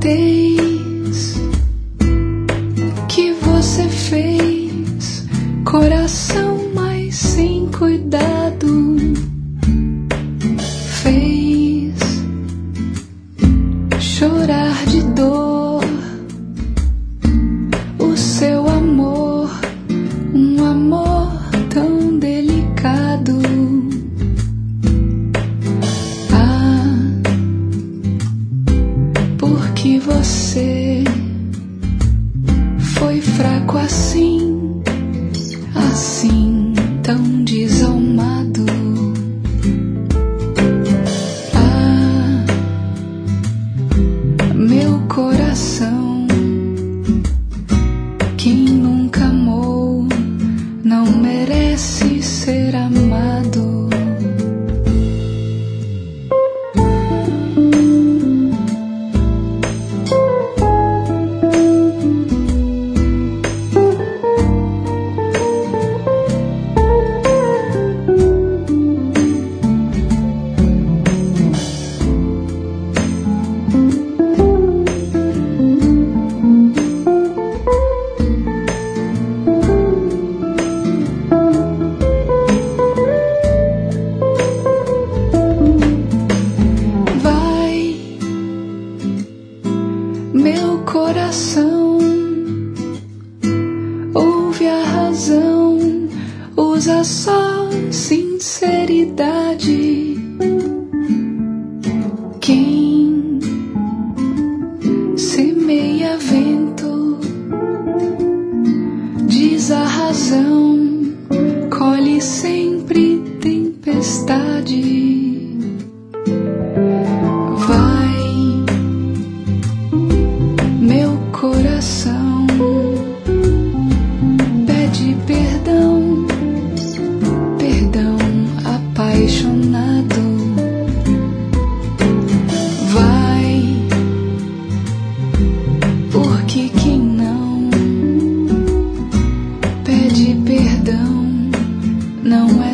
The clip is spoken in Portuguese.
notez que você fez coração, mas sem cuidado. Fez chorar de dor o seu amor, um amor tão delicado. Porque você foi fraco assim, assim, tão desalmado. Meu coração, quem nunca amou não merece ser amado. Meu coração, ouve a razão, usa só sinceridade. Quem semeia vento, diz a razão, colhe sempre tempestade. Meu coração pede perdão, perdão apaixonado. Vai, porque quem não pede perdão não é